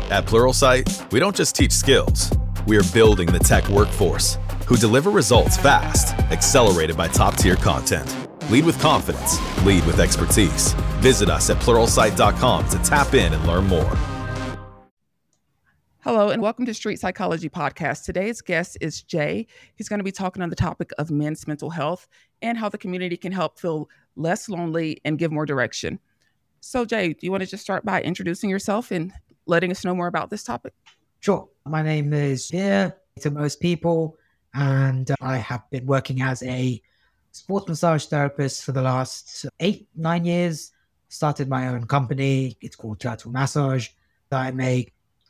At Pluralsight, we don't just teach skills. We are building the tech workforce who deliver results fast, accelerated by top-tier content. Lead with confidence. Lead with expertise. Visit us at Pluralsight.com to tap in and learn more. Hello, and welcome to Street Psychology Podcast. Today's guest is Jay. He's going to be talking on the topic of men's mental health and how the community can help feel less lonely and give more direction. So, Jay, do you want to just start by introducing yourself and letting us know more about this topic? Sure. My name is Veer to most people, and I have been working as a sports massage therapist for the last 8-9 years. Started my own company. It's called Turtle Massage. I'm a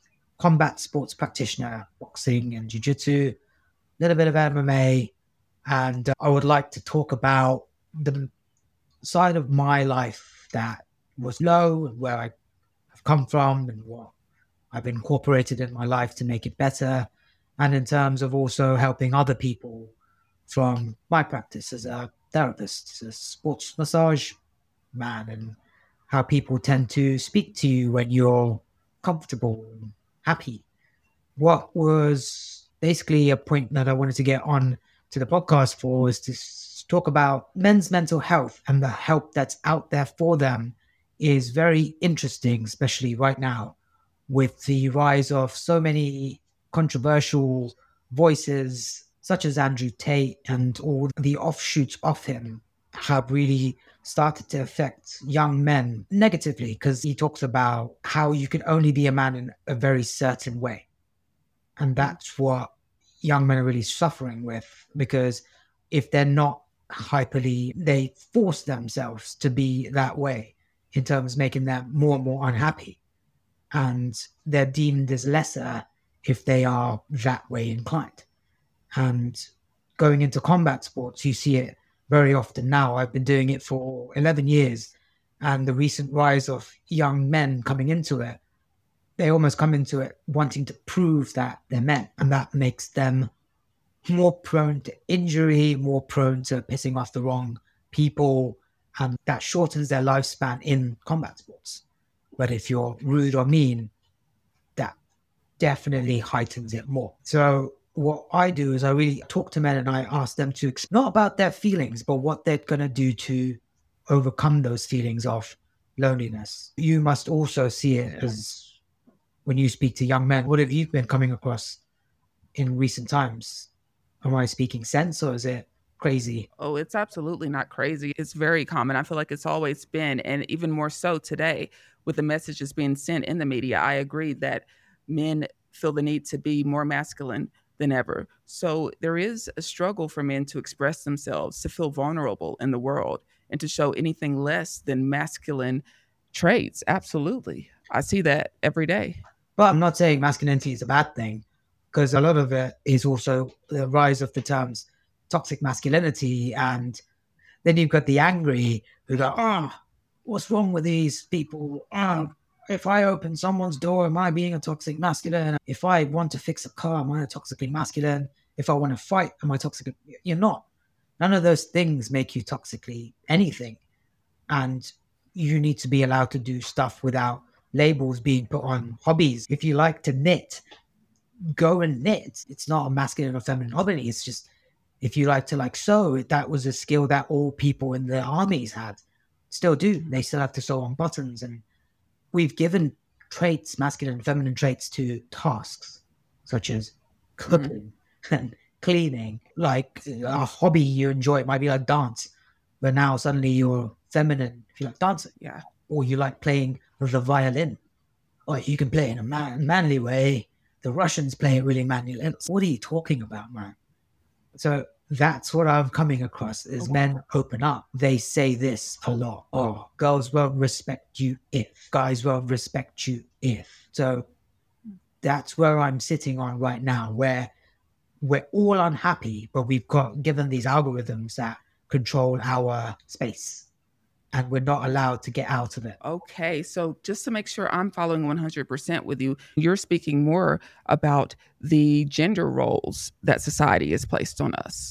combat sports practitioner, boxing and jiu-jitsu, a little bit of MMA. And I would like to talk about the side of my life that was low and where I have come from and what I've incorporated in my life to make it better. And in terms of also helping other people from my practice as a therapist, as a sports massage man, and how people tend to speak to you when you're comfortable and happy. What was basically a point that I wanted to get on to the podcast for was to talk about men's mental health, and the help that's out there for them is very interesting, especially right now with the rise of so many controversial voices such as Andrew Tate, and all the offshoots of him have really started to affect young men negatively, because he talks about how you can only be a man in a very certain way. And that's what young men are really suffering with, because if they're not hyperly, they force themselves to be that way in terms of making them more and more unhappy. And they're deemed as lesser if they are that way inclined. And going into combat sports, you see it very often now. I've been doing it for 11 years, and the recent rise of young men coming into it, they almost come into it wanting to prove that they're men, and that makes them more prone to injury, more prone to pissing off the wrong people, and that shortens their lifespan in combat sports. But if you're rude or mean, that definitely heightens it more. So what I do is I really talk to men and I ask them to, not about their feelings, but what they're going to do to overcome those feelings of loneliness. You must also see it as when you speak to young men. What have you been coming across in recent times? Am I speaking sense, or is it crazy? Oh, it's absolutely not crazy. It's very common. I feel like it's always been, and even more so today with the messages being sent in the media. I agree that men feel the need to be more masculine than ever. So there is a struggle for men to express themselves, to feel vulnerable in the world, and to show anything less than masculine traits. Absolutely. I see that every day. But I'm not saying masculinity is a bad thing, because a lot of it is also the rise of the terms toxic masculinity. And then you've got the angry who go, what's wrong with these people? If I open someone's door, am I being a toxic masculine? If I want to fix a car, am I a toxically masculine? If I want to fight, am I toxic? You're not. None of those things make you toxically anything. And you need to be allowed to do stuff without labels being put on hobbies. If you like to knit, go and knit. It's not a masculine or feminine hobby. It's just, if you like to sew, that was a skill that all people in the armies had. Still do. They still have to sew on buttons. And we've given traits, masculine and feminine traits, to tasks such as cooking and cleaning. Like a hobby you enjoy, it might be like dance, but now suddenly you're feminine if you like dancing. Yeah. Or you like playing the violin. Or you can play it in a manly way. The Russians play it really manly. What are you talking about, man? So that's what I'm coming across is men open up. They say this a lot. Oh, girls won't respect you if. Guys won't respect you if. So that's where I'm sitting on right now, where we're all unhappy, but we've got given these algorithms that control our space, and we're not allowed to get out of it. Okay, so just to make sure I'm following 100% with you, you're speaking more about the gender roles that society has placed on us.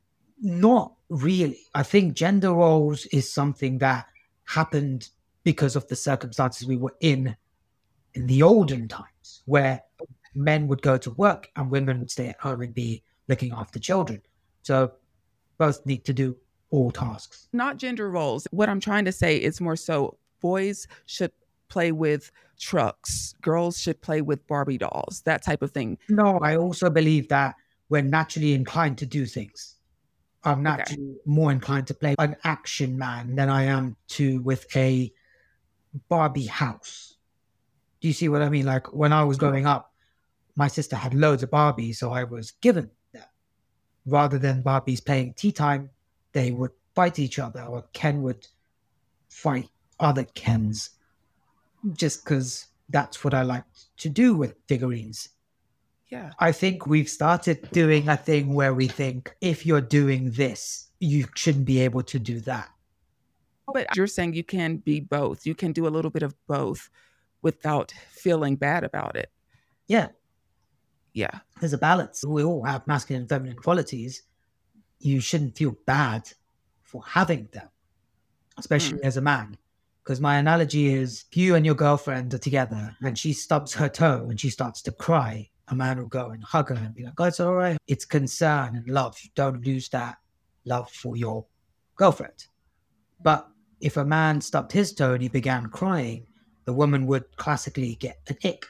Not really. I think gender roles is something that happened because of the circumstances we were in the olden times. where men would go to work and women would stay at home and be looking after children. So both need to do all tasks. Not gender roles. What I'm trying to say is more so boys should play with trucks, girls should play with Barbie dolls, that type of thing. No, I also believe that we're naturally inclined to do things. I'm naturally more inclined to play an action man than I am to with a Barbie house. Do you see what I mean? Like when I was growing up, my sister had loads of Barbies, so I was given that. Rather than Barbies playing tea time, they would fight each other, or Ken would fight other Kens, just because that's what I like to do with figurines. Yeah. I think we've started doing a thing where we think if you're doing this, you shouldn't be able to do that. But you're saying you can be both. You can do a little bit of both without feeling bad about it. Yeah. Yeah. There's a balance. We all have masculine and feminine qualities. You shouldn't feel bad for having them, especially as a man. Because my analogy is if you and your girlfriend are together and she stubs her toe and she starts to cry, a man will go and hug her and be like, oh, it's all right. It's concern and love. You don't lose that love for your girlfriend. But if a man stubbed his toe and he began crying, the woman would classically get an ick.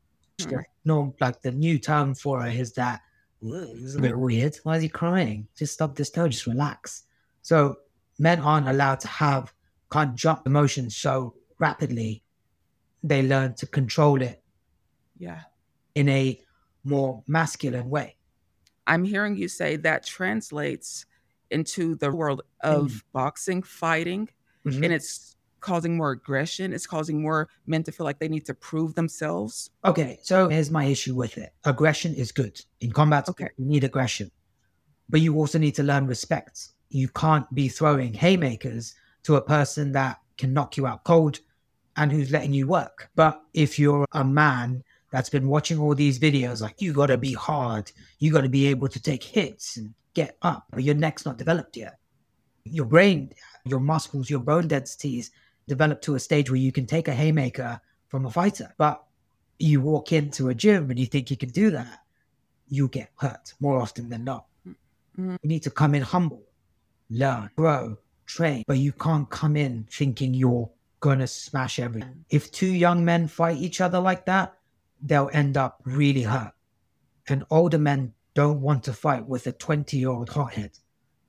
No, like the new term for it is that, it's a bit weird. Why is he crying? Just stub his toe, just relax. So men aren't allowed to can't jump emotions so rapidly. They learn to control it. Yeah. In a more masculine way. I'm hearing you say that translates into the world of boxing, fighting, and it's causing more aggression. It's causing more men to feel like they need to prove themselves. Okay, so here's my issue with it. Aggression is good. In combat, you need aggression. But you also need to learn respect. You can't be throwing haymakers to a person that can knock you out cold and who's letting you work. But if you're a man that's been watching all these videos, like, you got to be hard, you got to be able to take hits and get up, but your neck's not developed yet. Your brain, your muscles, your bone densities develop to a stage where you can take a haymaker from a fighter. But you walk into a gym and you think you can do that, you get hurt more often than not. You need to come in humble, learn, grow, train, but you can't come in thinking you're going to smash everything. If two young men fight each other like that, they'll end up really hurt. And older men don't want to fight with a 20-year-old hothead.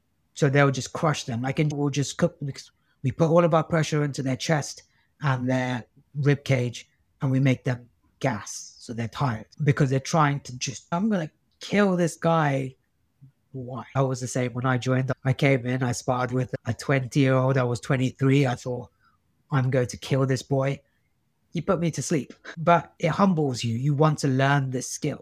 So they'll just crush them. Like, and we'll just cook. We put all of our pressure into their chest and their rib cage, and we make them gas. So they're tired because they're trying to I'm going to kill this guy. Why? I was the same when I joined. I came in, I sparred with a 20-year-old. I was 23. I thought, I'm going to kill this boy. He put me to sleep. But it humbles you. You want to learn this skill.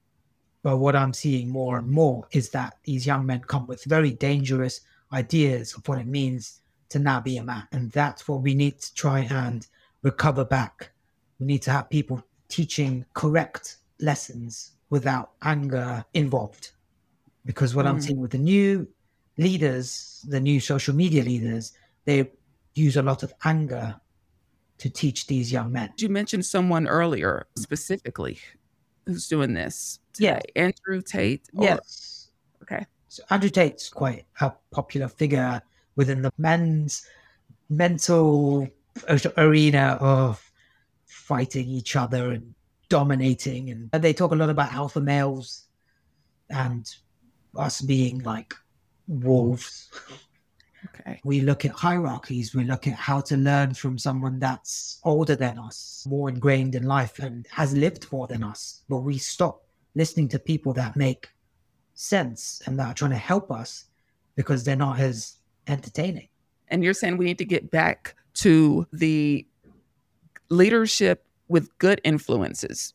But what I'm seeing more and more is that these young men come with very dangerous ideas of what it means to now be a man. And that's what we need to try and recover back. We need to have people teaching correct lessons without anger involved. Because what I'm seeing with the new leaders, the new social media leaders, they use a lot of anger to teach these young men. You mentioned someone earlier specifically who's doing this today. Yeah. Andrew Tate? Yes. Okay. So Andrew Tate's quite a popular figure within the men's mental arena of fighting each other and dominating. And they talk a lot about alpha males and us being like wolves. Okay. We look at hierarchies. We look at how to learn from someone that's older than us, more ingrained in life and has lived more than us. But we stop listening to people that make sense and that are trying to help us because they're not as entertaining. And you're saying we need to get back to the leadership with good influences.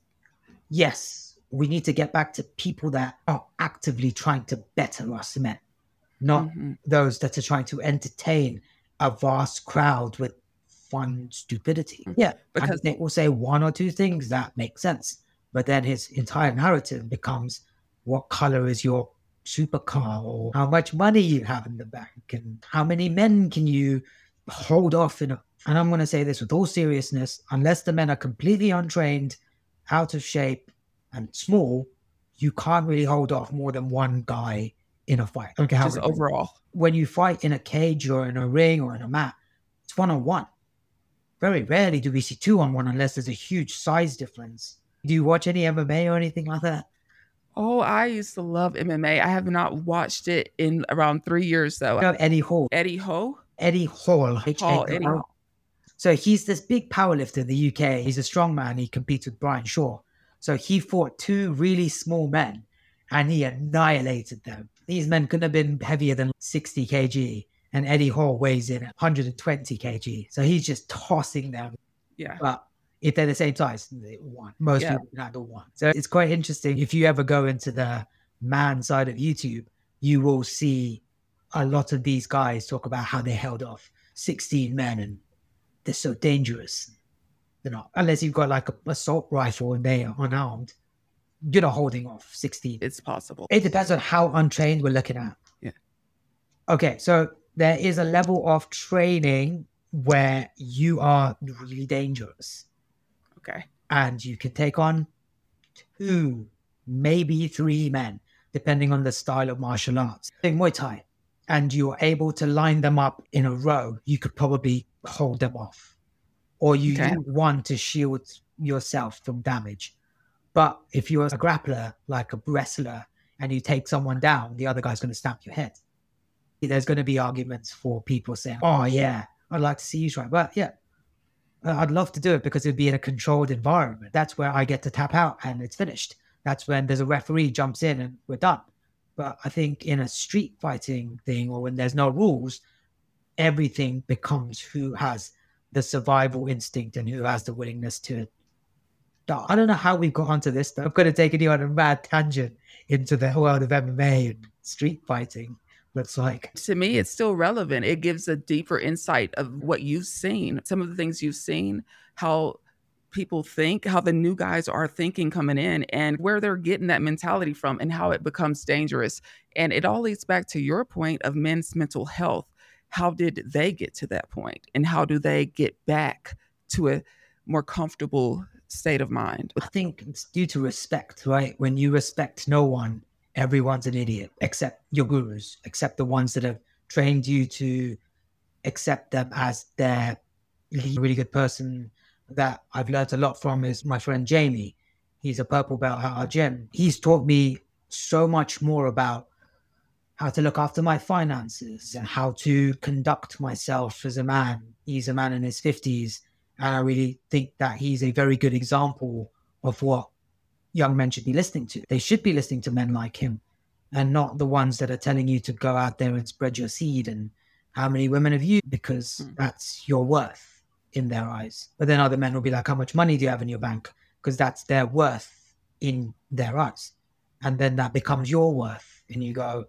Yes, we need to get back to people that are actively trying to better us men, not those that are trying to entertain a vast crowd with fun stupidity. Yeah, because they will say one or two things that make sense, but then his entire narrative becomes, what color is your supercar, or how much money you have in the bank, and how many men can you hold off in a... And I'm going to say this with all seriousness, unless the men are completely untrained, out of shape and small, you can't really hold off more than one guy in a fight. Okay, Just overall. When you fight in a cage or in a ring or in a mat, it's 1-on-1. Very rarely do we see 2-on-1 unless there's a huge size difference. Do you watch any MMA or anything like that? Oh, I used to love MMA. I have not watched it in around 3 years, though. You know Eddie Hall? Eddie Ho? Eddie Hall. Eddie Hall. So he's this big powerlifter in the UK. He's a strong man. He competes with Brian Shaw. So he fought two really small men and he annihilated them. These men couldn't have been heavier than 60 kg. And Eddie Hall weighs in at 120 kg. So he's just tossing them. Yeah. But if they're the same size, they won. Most people can handle one. So it's quite interesting. If you ever go into the man side of YouTube, you will see a lot of these guys talk about how they held off 16 men and they're so dangerous. They're not. Unless you've got like an assault rifle and they are unarmed, you're not holding off 16. It's possible. It depends on how untrained we're looking at. Yeah. Okay, so there is a level of training where you are really dangerous. Okay. And you can take on 2, maybe 3 men, depending on the style of martial arts. In Muay Thai, and you're able to line them up in a row, you could probably hold them off. Or you use one to shield yourself from damage. But if you're a grappler, like a wrestler, and you take someone down, the other guy's going to stamp your head. There's going to be arguments for people saying, oh yeah, I'd like to see you try. But yeah, I'd love to do it because it'd be in a controlled environment. That's where I get to tap out and it's finished. That's when there's a referee jumps in and we're done. But I think in a street fighting thing or when there's no rules, everything becomes who has the survival instinct and who has the willingness to die. I don't know how we've got onto this though. I'm going to take you on a mad tangent into the world of MMA and street fighting. Looks like. To me, it's still relevant. It gives a deeper insight of what you've seen, some of the things you've seen, how people think, how the new guys are thinking coming in and where they're getting that mentality from and how it becomes dangerous. And it all leads back to your point of men's mental health. How did they get to that point? And how do they get back to a more comfortable state of mind? I think it's due to respect, right? When you respect no one, everyone's an idiot, except your gurus, except the ones that have trained you to accept them as their really good person. That I've learned a lot from is my friend Jamie. He's a purple belt at our gym. He's taught me so much more about how to look after my finances and how to conduct myself as a man. He's a man in his 50s. And I really think that he's a very good example of what young men should be listening to. They should be listening to men like him and not the ones that are telling you to go out there and spread your seed and how many women have you, because that's your worth in their eyes. But then other men will be like, how much money do you have in your bank? Because that's their worth in their eyes. And then that becomes your worth. And you go,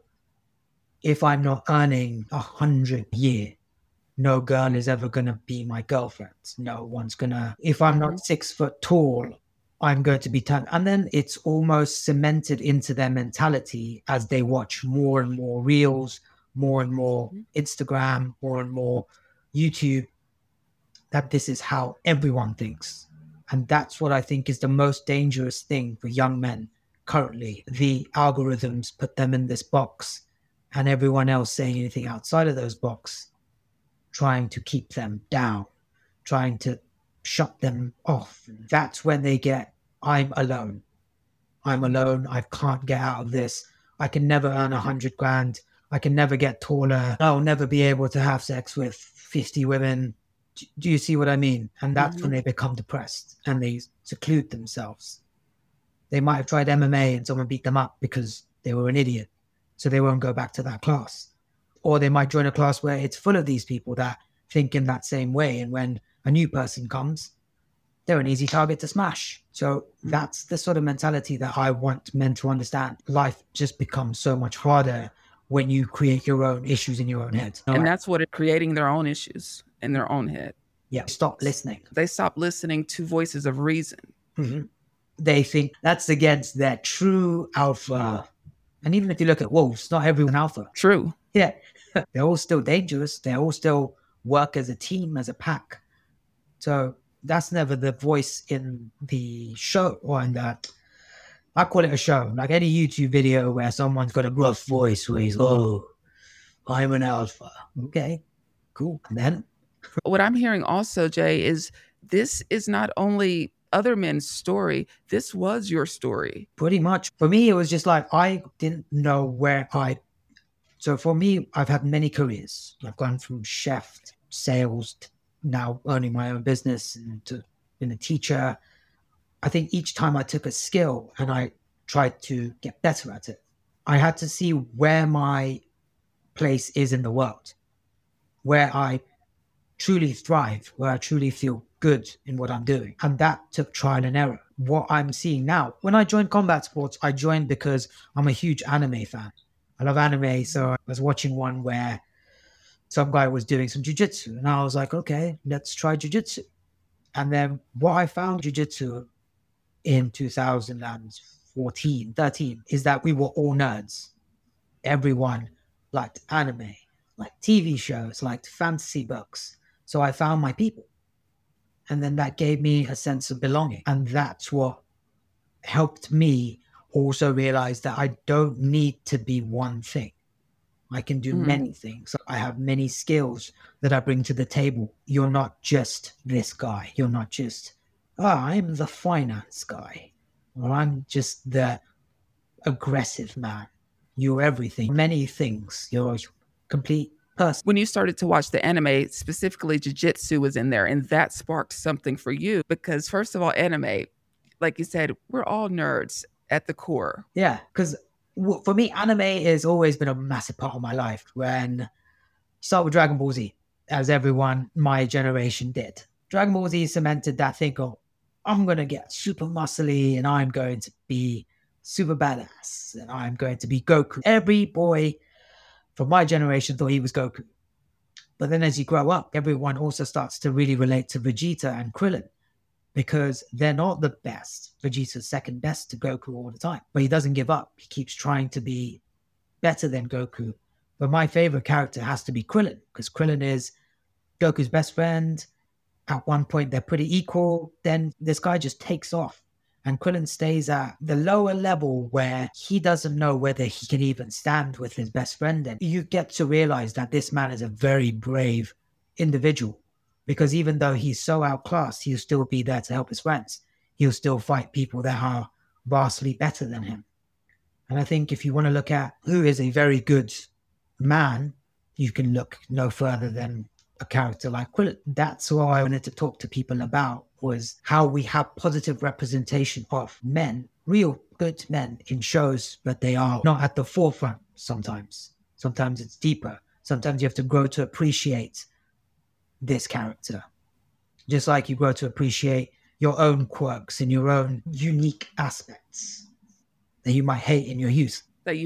if I'm not earning 100 a year, no girl is ever going to be my girlfriend. No one's going to, if I'm not 6 foot tall, I'm going to be turned. And then it's almost cemented into their mentality as they watch more and more reels, more and more Instagram, more and more YouTube, that this is how everyone thinks. And that's what I think is the most dangerous thing for young men currently. The algorithms put them in this box and everyone else saying anything outside of those boxes, trying to keep them down, trying to shut them off. That's when they get, I'm alone. I'm alone. I can't get out of this. I can never earn 100 grand. I can never get taller. I'll never be able to have sex with 50 women. Do you see what I mean? And that's when they become depressed and they seclude themselves. They might have tried MMA and someone beat them up because they were an idiot. So they won't go back to that class. Or they might join a class where it's full of these people that think in that same way. And when a new person comes, they're an easy target to smash. So that's the sort of mentality that I want men to understand. Life just becomes so much harder when you create your own issues in your own head. And that's what it's creating their own issues in their own head. Yeah, stop listening. They stop listening to voices of reason. Mm-hmm. They think that's against their true alpha. And even if you look at wolves, not everyone alpha. True. Yeah, they're all still dangerous. They all still work as a team, as a pack. So that's never the voice in the show or in the, I call it a show, like any YouTube video where someone's got a gruff voice where he's, oh, I'm an alpha. Okay, cool. And then What I'm hearing also, Jay, is this is not only other men's story, this was your story. pretty much for me, it was just like, I didn't know so for me, I've had many careers. I've gone from chef, to sales, to now owning my own business and to being a teacher. I think each time I took a skill and I tried to get better at it, I had to see where my place is in the world, where I truly thrive, where I truly feel good in what I'm doing. And that took trial and error. What I'm seeing now, when I joined combat sports, I joined because I'm a huge anime fan. I love anime. So I was watching one where some guy was doing some jiu-jitsu and I was like, okay, let's try jiu-jitsu. And then what I found jiu-jitsu in 2014, 13 is that we were all nerds. Everyone liked anime, liked TV shows, liked fantasy books. So I found my people. And then that gave me a sense of belonging. And that's what helped me also realize that I don't need to be one thing. I can do many things. I have many skills that I bring to the table. You're not just this guy. You're not just, I'm the finance guy, or I'm just the aggressive man. You're everything, many things. You're a complete person. When you started to watch the anime, specifically jiu-jitsu was in there, and that sparked something for you because, first of all, anime, like you said, we're all nerds at the core. Yeah, because for me, anime has always been a massive part of my life. When you start with Dragon Ball Z, as everyone my generation did, Dragon Ball Z cemented that thing of, I'm going to get super muscly and I'm going to be super badass and I'm going to be Goku. Every boy from my generation thought he was Goku. But then as you grow up, everyone also starts to really relate to Vegeta and Krillin because they're not the best. Vegeta's second best to Goku all the time, but he doesn't give up. He keeps trying to be better than Goku. But my favorite character has to be Krillin because Krillin is Goku's best friend. At one point, they're pretty equal. Then this guy just takes off. And Krillin stays at the lower level where he doesn't know whether he can even stand with his best friend. And you get to realize that this man is a very brave individual because even though he's so outclassed, he'll still be there to help his friends. He'll still fight people that are vastly better than him. And I think if you want to look at who is a very good man, you can look no further than a character like Krillin. That's what I wanted to talk to people about, was how we have positive representation of men, real good men in shows, but they are not at the forefront sometimes. Sometimes it's deeper. Sometimes you have to grow to appreciate this character. Just like you grow to appreciate your own quirks and your own unique aspects that you might hate in your youth.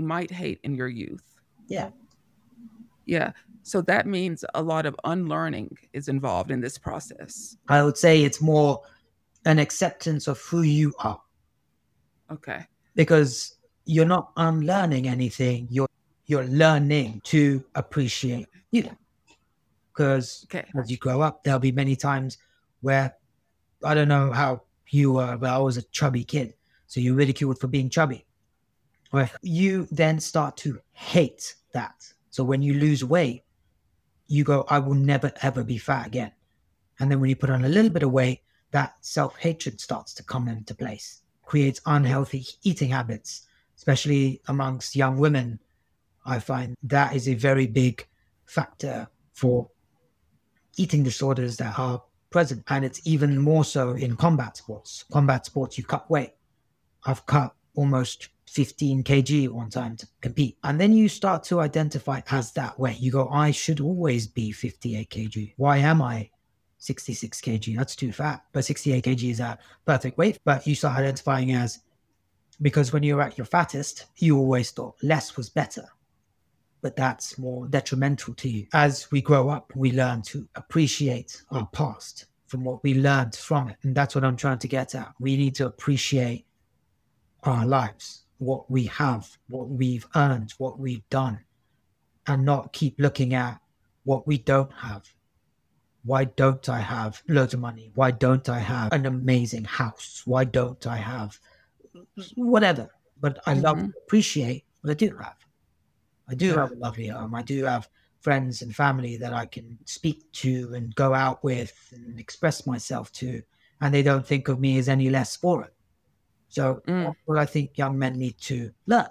Yeah. Yeah. So that means a lot of unlearning is involved in this process. I would say it's more an acceptance of who you are. Okay. Because you're not unlearning anything. You're learning to appreciate you. Because as you grow up, there'll be many times where, I don't know how you were, but I was a chubby kid. So you're ridiculed for being chubby. Where you then start to hate that. So when you lose weight, you go, I will never, ever be fat again. And then when you put on a little bit of weight, that self-hatred starts to come into place, creates unhealthy eating habits, especially amongst young women. I find that is a very big factor for eating disorders that are present. And it's even more so in combat sports. Combat sports, you cut weight. I've cut almost 15 kg one time to compete. And then you start to identify as that weight. You go, I should always be 58 kg. Why am I 66 kg? That's too fat. But 68 kg is a perfect weight. But you start identifying as, because when you're at your fattest, you always thought less was better. But that's more detrimental to you. As we grow up, we learn to appreciate our past from what we learned from it. And that's what I'm trying to get at. We need to appreciate our lives, what we have, what we've earned, what we've done, and not keep looking at what we don't have. Why don't I have loads of money? Why don't I have an amazing house? Why don't I have whatever? But I love to appreciate what I do have. I do have a lovely home. I do have friends and family that I can speak to and go out with and express myself to, and they don't think of me as any less for it. So that's what I think young men need to learn.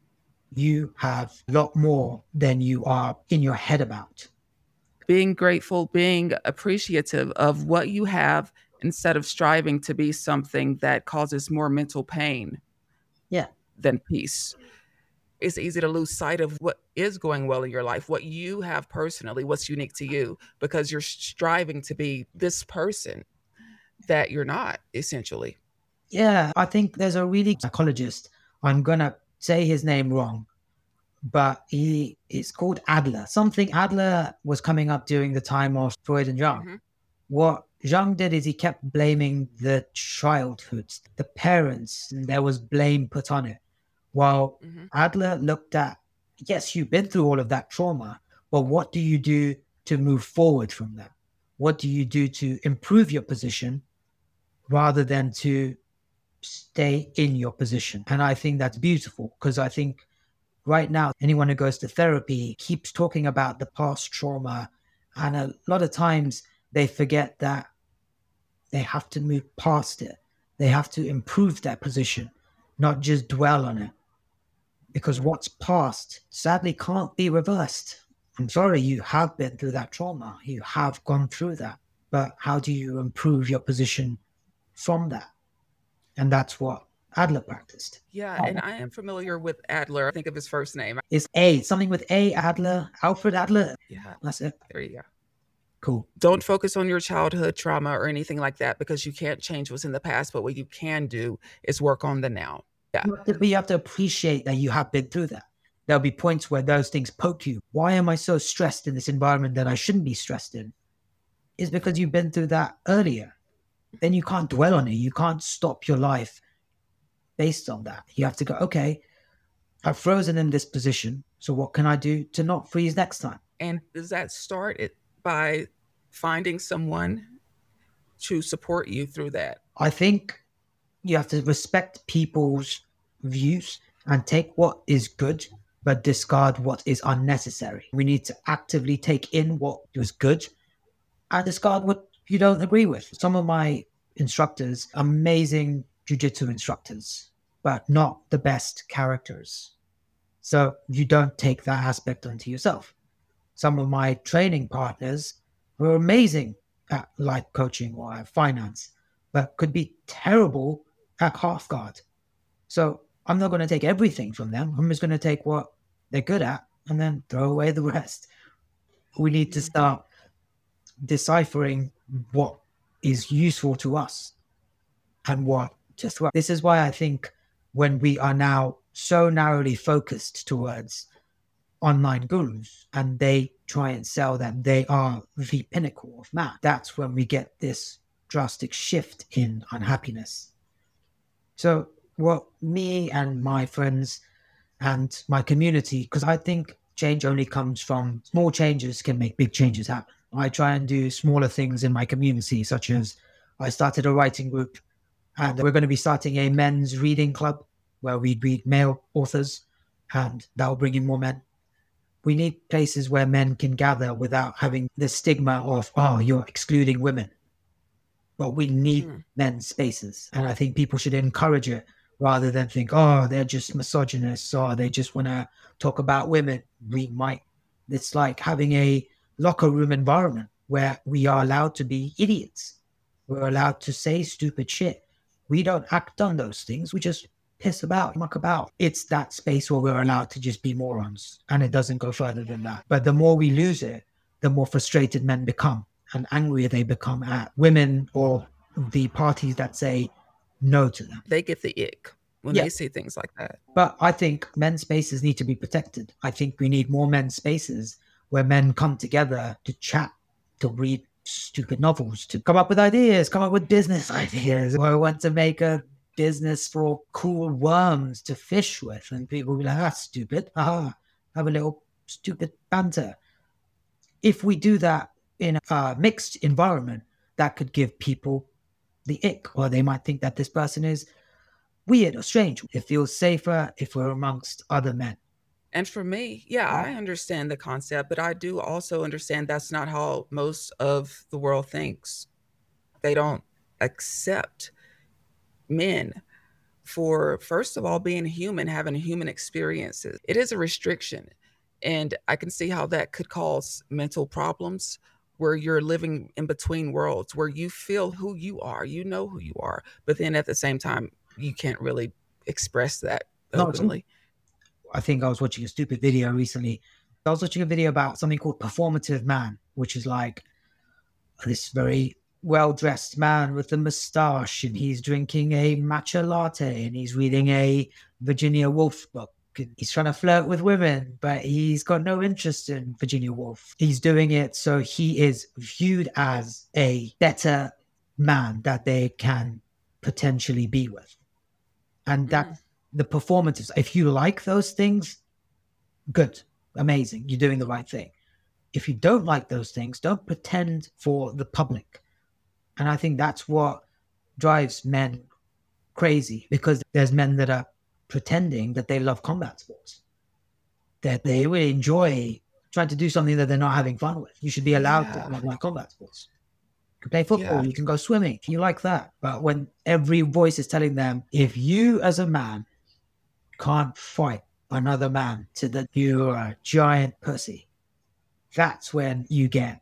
You have a lot more than you are in your head about. Being grateful, being appreciative of what you have instead of striving to be something that causes more mental pain Yeah. than peace. It's easy to lose sight of what is going well in your life, what you have personally, what's unique to you, because you're striving to be this person that you're not, essentially. Yeah, I think there's a really psychologist. I'm going to say his name wrong, but it's called Adler. Something Adler was coming up during the time of Freud and Jung. What Jung did is he kept blaming the childhood, the parents, and there was blame put on it. While Adler looked at, yes, you've been through all of that trauma, but what do you do to move forward from that? What do you do to improve your position rather than to stay in your position? And I think that's beautiful, because I think right now, anyone who goes to therapy keeps talking about the past trauma. And a lot of times they forget that they have to move past it. They have to improve their position, not just dwell on it. Because what's past sadly can't be reversed. I'm sorry, you have been through that trauma. You have gone through that. But how do you improve your position from that? And that's what Adler practiced. Yeah, and I am familiar with Adler. I think of his first name. It's something with Adler, Alfred Adler. Yeah, that's it. There you go. Cool. Don't focus on your childhood trauma or anything like that, because you can't change what's in the past. But what you can do is work on the now. Yeah. But you have to appreciate that you have been through that. There'll be points where those things poke you. Why am I so stressed in this environment that I shouldn't be stressed in? It's because you've been through that earlier. Then you can't dwell on it. You can't stop your life based on that. You have to go, okay, I've frozen in this position. So what can I do to not freeze next time? And does that start by finding someone to support you through that? I think you have to respect people's views and take what is good, but discard what is unnecessary. We need to actively take in what is good and discard what you don't agree with. Some of my instructors, amazing jiu-jitsu instructors, but not the best characters. So you don't take that aspect onto yourself. Some of my training partners were amazing at life coaching or at finance, but could be terrible at half guard. So I'm not going to take everything from them. I'm just going to take what they're good at and then throw away the rest. We need to start deciphering what is useful to us and what just what. This is why I think when we are now so narrowly focused towards online gurus and they try and sell that they are the pinnacle of math, that's when we get this drastic shift in unhappiness. So what me and my friends and my community, because I think change only comes from small changes can make big changes happen. I try and do smaller things in my community, such as I started a writing group and we're going to be starting a men's reading club where we read male authors and that will bring in more men. We need places where men can gather without having the stigma of, oh, you're excluding women. But we need men's spaces. And I think people should encourage it rather than think, oh, they're just misogynists or they just want to talk about women. It's like having a locker room environment where we are allowed to be idiots. We're allowed to say stupid shit. We don't act on those things. We just piss about, muck about. It's that space where we're allowed to just be morons. And it doesn't go further than that. But the more we lose it, the more frustrated men become and angrier they become at women or the parties that say no to them. They get the ick when they see things like that. But I think men's spaces need to be protected. I think we need more men's spaces where men come together to chat, to read stupid novels, to come up with ideas, come up with business ideas. Or I want to make a business for cool worms to fish with. And people will be like, that's stupid. Have a little stupid banter. If we do that, in a mixed environment, that could give people the ick, or they might think that this person is weird or strange. It feels safer if we're amongst other men. And for me, yeah, I understand the concept, but I do also understand that's not how most of the world thinks. They don't accept men for, first of all, being human, having human experiences. It is a restriction. And I can see how that could cause mental problems where you're living in between worlds, where you feel who you are, you know who you are, but then at the same time, you can't really express that openly. I think I was watching a stupid video recently. I was watching a video about something called Performative Man, which is like this very well-dressed man with a mustache, and he's drinking a matcha latte, and he's reading a Virginia Woolf book. And he's trying to flirt with women, but he's got no interest in Virginia Woolf. He's doing it so he is viewed as a better man that they can potentially be with. And that the performances, if you like those things, good, amazing, you're doing the right thing. If you don't like those things, don't pretend for the public. And I think that's what drives men crazy, because there's men that are pretending that they love combat sports, that they really enjoy trying to do something that they're not having fun with. You should be allowed to like combat sports. You can play football, you can go swimming, you like that. But when every voice is telling them, if you as a man can't fight another man to that you're a giant pussy, that's when you get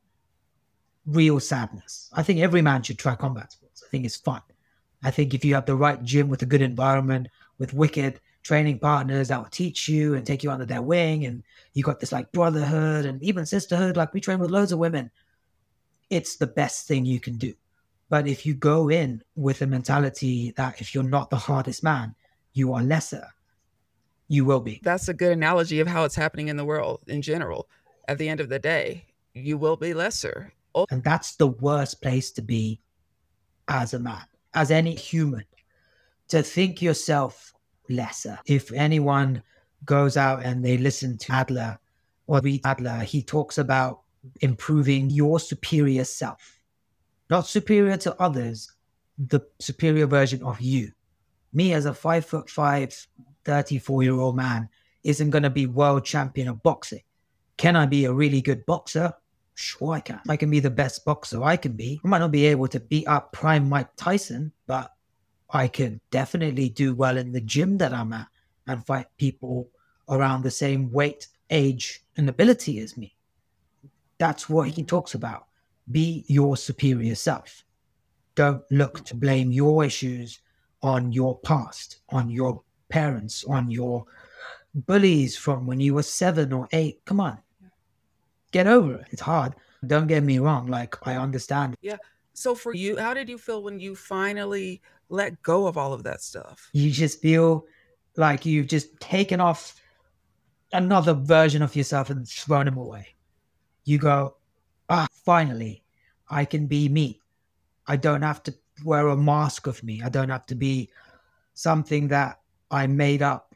real sadness. I think every man should try combat sports. I think it's fun. I think if you have the right gym with a good environment, with wicked training partners that will teach you and take you under their wing, and you got this like brotherhood and even sisterhood, like we train with loads of women, it's the best thing you can do. But if you go in with a mentality that if you're not the hardest man, you are lesser, you will be. That's a good analogy of how it's happening in the world in general. At the end of the day, you will be lesser. And that's the worst place to be as a man, as any human, to think yourself lesser. If anyone goes out and they listen to Adler or read Adler, he talks about improving your superior self, not superior to others, the superior version of you. Me as a 5'5", 34-year-old man isn't going to be world champion of boxing. Can I be a really good boxer? Sure I can. I can be the best boxer I can be. I might not be able to beat up prime Mike Tyson, but I can definitely do well in the gym that I'm at and fight people around the same weight, age, and ability as me. That's what he talks about. Be your superior self. Don't look to blame your issues on your past, on your parents, on your bullies from when you were 7 or 8. Come on. Get over it. It's hard. Don't get me wrong. Like, I understand. Yeah. So for you, how did you feel when you finally let go of all of that stuff? You just feel like you've just taken off another version of yourself and thrown them away. You go, finally, I can be me. I don't have to wear a mask of me. I don't have to be something that I made up.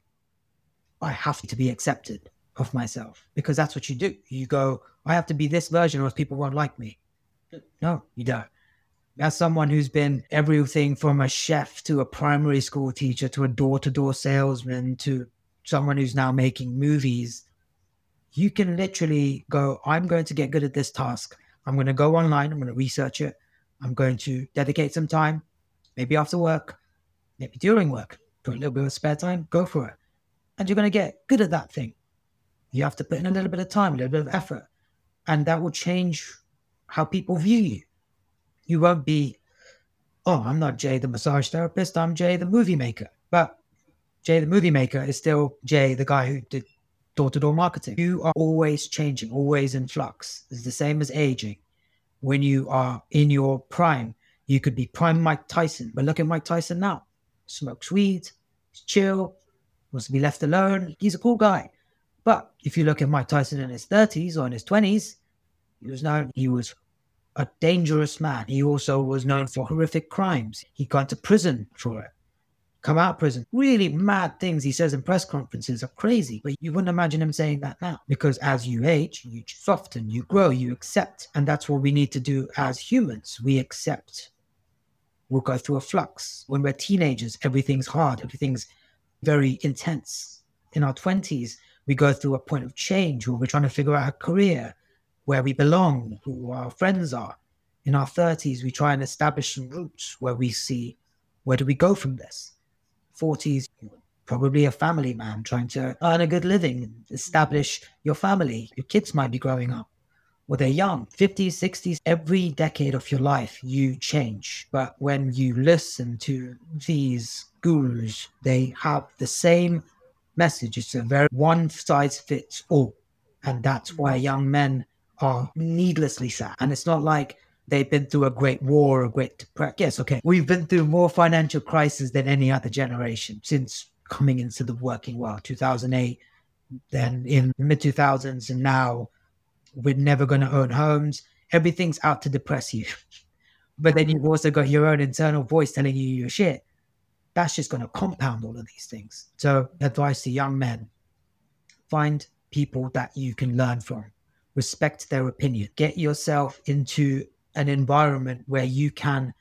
I have to be accepted of myself, because that's what you do. You go, I have to be this version or else people won't like me. No, you don't. As someone who's been everything from a chef to a primary school teacher to a door-to-door salesman to someone who's now making movies, you can literally go, I'm going to get good at this task. I'm going to go online. I'm going to research it. I'm going to dedicate some time, maybe after work, maybe during work, for a little bit of spare time, go for it. And you're going to get good at that thing. You have to put in a little bit of time, a little bit of effort, and that will change how people view you. You won't be, I'm not Jay the massage therapist, I'm Jay the movie maker. But Jay the movie maker is still Jay the guy who did door-to-door marketing. You are always changing, always in flux. It's the same as aging. When you are in your prime, you could be prime Mike Tyson, but look at Mike Tyson now. Smokes weed, he's chill, wants to be left alone. He's a cool guy. But if you look at Mike Tyson in his 30s or in his 20s, he was a dangerous man. He also was known for horrific crimes. He got to prison for it. come out of prison. Really mad things he says in press conferences are crazy, but you wouldn't imagine him saying that now, because as you age, you soften, you grow, you accept. And that's what we need to do as humans. We accept. We'll go through a flux. When we're teenagers, everything's hard, everything's very intense. In our 20s, we go through a point of change where we're trying to figure out a career, where we belong, who our friends are. In our 30s, we try and establish some roots where we see, where do we go from this? 40s, probably a family man trying to earn a good living, establish your family. Your kids might be growing up, or they're young. 50s, 60s, every decade of your life, you change. But when you listen to these gurus, they have the same message. It's a very one-size-fits-all. And that's why young men are needlessly sad. And it's not like they've been through a great war or a great depression. Yes, okay. We've been through more financial crisis than any other generation since coming into the working world, 2008, then in the mid-2000s, and now we're never going to own homes. Everything's out to depress you. But then you've also got your own internal voice telling you you're shit. That's just going to compound all of these things. So advice to young men, find people that you can learn from. Respect their opinion. Get yourself into an environment where you can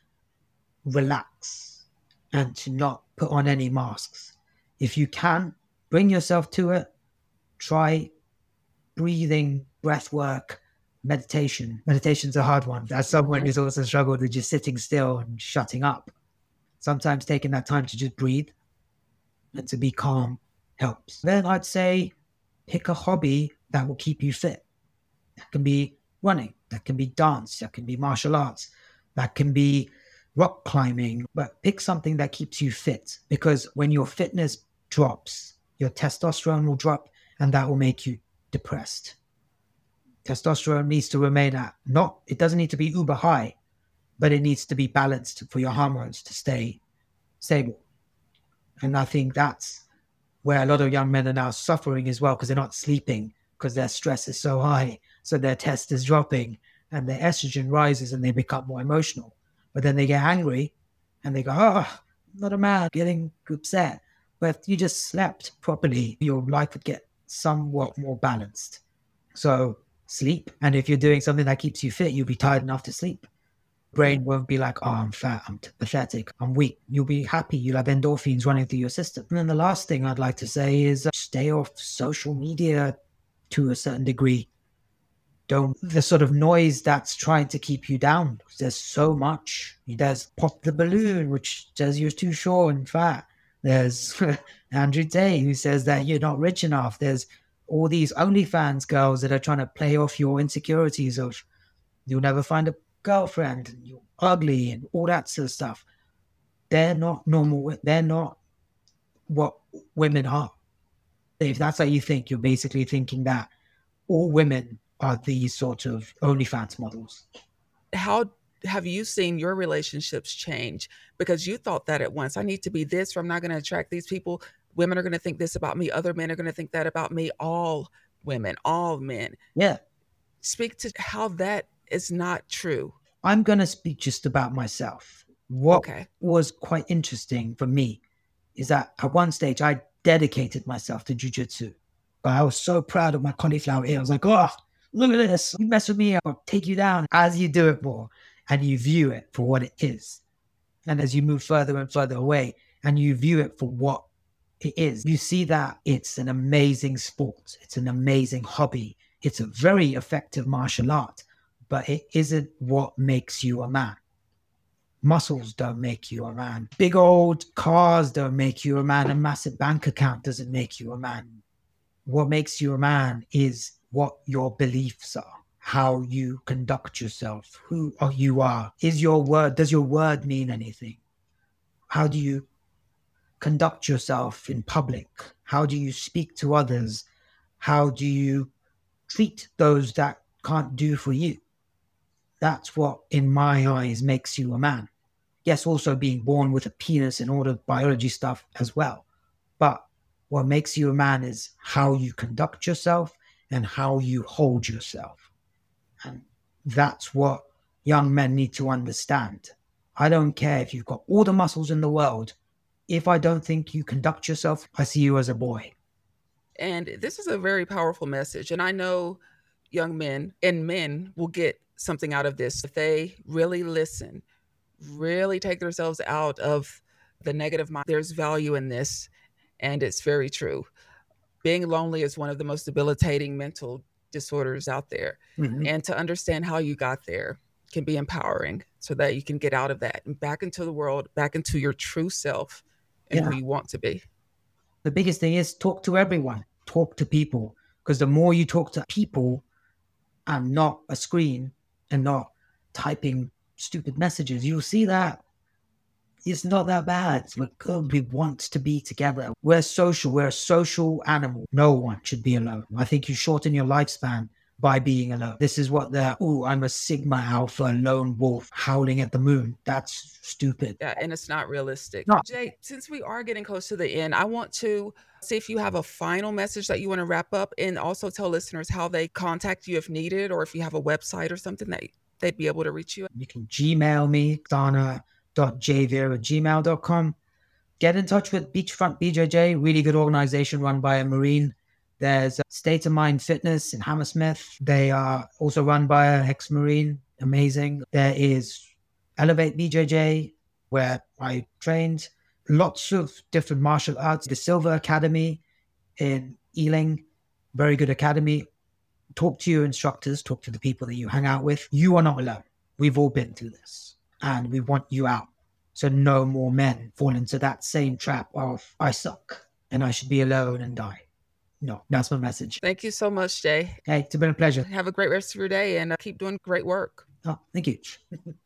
relax and to not put on any masks. If you can, bring yourself to it. Try breathing, breath work, meditation. Meditation's a hard one. As someone who's also struggled with just sitting still and shutting up, sometimes taking that time to just breathe and to be calm helps. Then I'd say pick a hobby that will keep you fit. That can be running, that can be dance, that can be martial arts, that can be rock climbing, but pick something that keeps you fit, because when your fitness drops, your testosterone will drop and that will make you depressed. Testosterone needs to remain it doesn't need to be uber high, but it needs to be balanced for your hormones to stay stable. And I think that's where a lot of young men are now suffering as well, because they're not sleeping, because their stress is so high. So their test is dropping and their estrogen rises and they become more emotional. But then they get angry and they go, I'm not a man, getting upset. But if you just slept properly, your life would get somewhat more balanced. So sleep. And if you're doing something that keeps you fit, you'll be tired enough to sleep. Brain won't be like, I'm fat, I'm pathetic, I'm weak. You'll be happy. You'll have endorphins running through your system. And then the last thing I'd like to say is stay off social media to a certain degree. The sort of noise that's trying to keep you down. There's so much. There's Pop the Balloon, which says you're too short and fat. There's Andrew Tate, who says that you're not rich enough. There's all these OnlyFans girls that are trying to play off your insecurities of you'll never find a girlfriend and you're ugly and all that sort of stuff. They're not normal. They're not what women are. If that's how you think, you're basically thinking that all women are these sort of OnlyFans models. How have you seen your relationships change? Because you thought that at once, I need to be this, or I'm not going to attract these people. Women are going to think this about me. Other men are going to think that about me. All women, all men. Yeah. Speak to how that is not true. I'm going to speak just about myself. What was quite interesting for me is that at one stage, I dedicated myself to jiu-jitsu. But I was so proud of my cauliflower ear. I was like, look at this. You mess with me, I'll take you down. As you do it more and you view it for what it is. And as you move further and further away and you view it for what it is, you see that it's an amazing sport. It's an amazing hobby. It's a very effective martial art, but it isn't what makes you a man. Muscles don't make you a man. Big old cars don't make you a man. A massive bank account doesn't make you a man. What makes you a man is what your beliefs are, how you conduct yourself, who you are. Does your word mean anything? How do you conduct yourself in public? How do you speak to others? How do you treat those that can't do for you? That's what, in my eyes, makes you a man. Yes, also being born with a penis and all the biology stuff as well. But what makes you a man is how you conduct yourself and how you hold yourself. And that's what young men need to understand. I don't care if you've got all the muscles in the world, If I don't think you conduct yourself, I see you as a boy. And this is a very powerful message. And I know young men and men will get something out of this if they really listen, really take themselves out of the negative mind. There's value in this, and it's very true. Being lonely is one of the most debilitating mental disorders out there. Mhm. And to understand how you got there can be empowering so that you can get out of that and back into the world, back into your true self and Yeah. who you want to be. The biggest thing is talk to everyone, talk to people. Because the more you talk to people and not a screen and not typing stupid messages, you'll see that it's not that bad. We're good. We want to be together. We're social. We're a social animal. No one should be alone. I think you shorten your lifespan by being alone. This is what I'm a Sigma Alpha lone wolf howling at the moon. That's stupid. Yeah, and it's not realistic. No. Jay, since we are getting close to the end, I want to see if you have a final message that you want to wrap up and also tell listeners how they contact you if needed, or if you have a website or something that they'd be able to reach you. You can Gmail me, dana.jveer@gmail.com. Get in touch with Beachfront BJJ, really good organization run by a Marine. There's State of Mind Fitness in Hammersmith. They are also run by an ex-Marine. Amazing. There is Elevate BJJ, where I trained. Lots of different martial arts. The Silver Academy in Ealing, very good academy. Talk to your instructors, talk to the people that you hang out with. You are not alone. We've all been through this, and we want you out. So no more men fall into that same trap of, I suck and I should be alone and die. No, that's my message. Thank you so much, Jay. Hey, it's been a pleasure. Have a great rest of your day and keep doing great work. Oh, thank you.